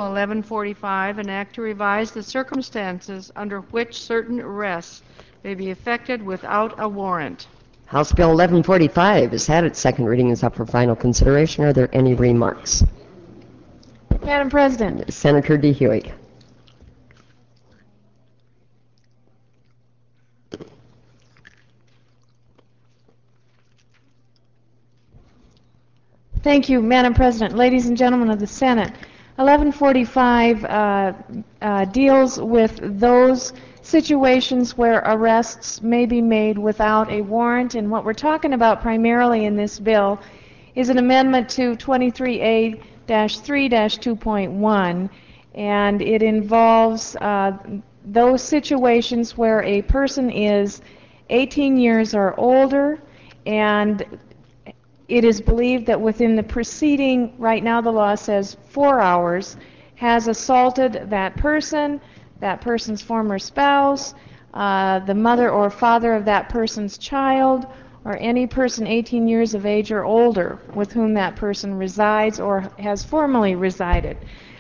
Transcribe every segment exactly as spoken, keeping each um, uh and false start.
Bill eleven forty-five, an act to revise the circumstances under which certain arrests may be effected without a warrant. House Bill eleven forty-five has had its second reading and is up for final consideration. Are there any remarks? Madam President. Senator DeHuey. Thank you, Madam President. Ladies and gentlemen of the Senate, eleven forty-five uh, uh, deals with those situations where arrests may be made without a warrant, and what we're talking about primarily in this bill is an amendment to twenty-three A three two point one, and it involves uh, those situations where a person is eighteen years or older, and it is believed that within the preceding, right now the law says four hours, has assaulted that person, that person's former spouse, uh, the mother or father of that person's child, or any person eighteen years of age or older with whom that person resides or has formerly resided.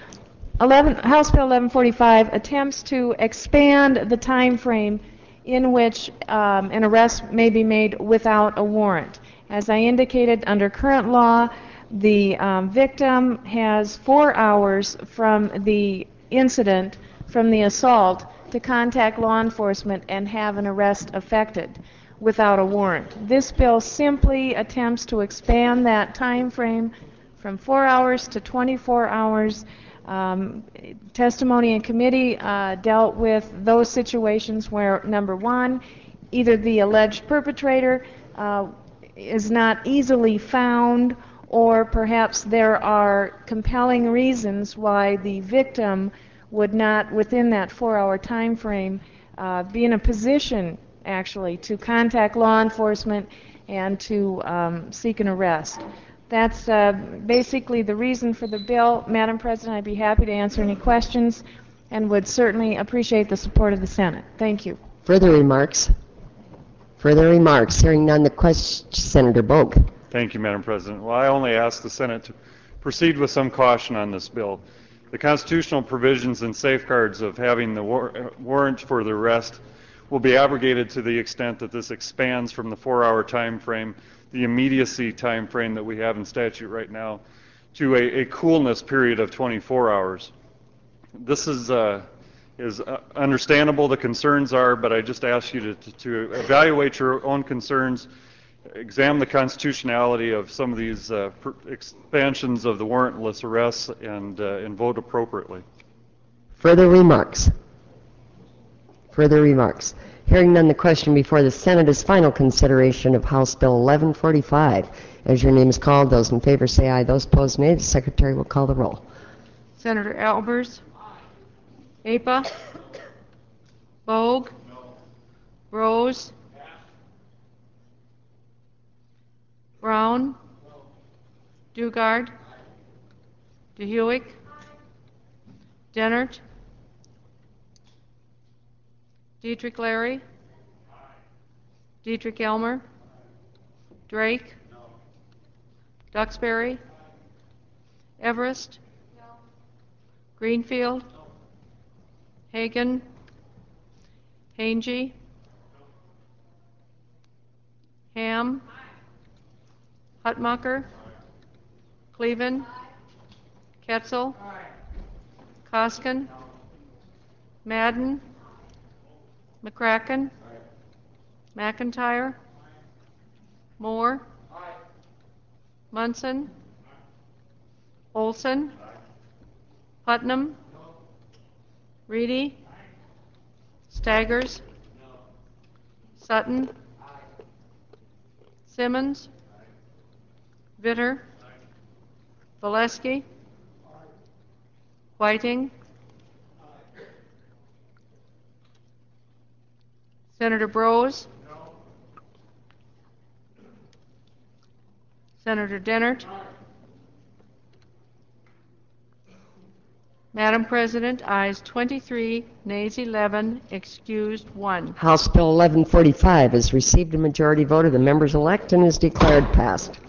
eleven, House Bill eleven forty-five attempts to expand the time frame in which um, an arrest may be made without a warrant. As I indicated, under current law, the um, victim has four hours from the incident, from the assault, to contact law enforcement and have an arrest effected without a warrant. This bill simply attempts to expand that time frame from four hours to twenty-four hours. Um, testimony in committee uh, dealt with those situations where, number one, either the alleged perpetrator uh, is not easily found, or perhaps there are compelling reasons why the victim would not, within that four-hour time frame, uh, be in a position, actually, to contact law enforcement and to um, seek an arrest. That's uh, basically the reason for the bill. Madam President, I'd be happy to answer any questions and would certainly appreciate the support of the Senate. Thank you. Further remarks? Further remarks? Hearing none, the question, Senator Bogue. Thank you, Madam President. Well, I only ask the Senate to proceed with some caution on this bill. The constitutional provisions and safeguards of having the war warrant for the arrest will be abrogated to the extent that this expands from the four-hour time frame, the immediacy time frame that we have in statute right now, to a, a coolness period of twenty-four hours. This is uh, is uh, understandable, the concerns are, but I just ask you to, to, to evaluate your own concerns, examine the constitutionality of some of these uh, expansions of the warrantless arrests, and, uh, and vote appropriately. Further remarks? Further remarks? Hearing none, the question before the Senate is final consideration of House Bill eleven forty-five. As your name is called, those in favor say aye. Those opposed, nay. The Secretary will call the roll. Senator Albers? Apa? Bogue? No. Rose? Yes. Brown? No. Dugard? DeHuick? Dennert? Dietrich Larry? Aye. Dietrich Elmer? Aye. Drake? No. Duxbury? Aye. Everest? No. Greenfield? No. Hagan? Hange? No. Ham? Aye. Hutmacher? Aye. Cleven? Aye. Ketzel? Aye. Koskin? No. Madden? McCracken? Aye. McIntyre? Aye. Moore? Aye. Munson? Aye. Olson? Aye. Putnam? No. Reedy? Aye. Staggers? No. Sutton? Aye. Simmons? Aye. Vitter? Aye. Valesky? Aye. Whiting? Senator Brose? No. Senator Dennert? Aye. Madam President, ayes twenty-three, nays eleven, excused one. House Bill eleven forty-five has received a majority vote of the members elect and is declared passed.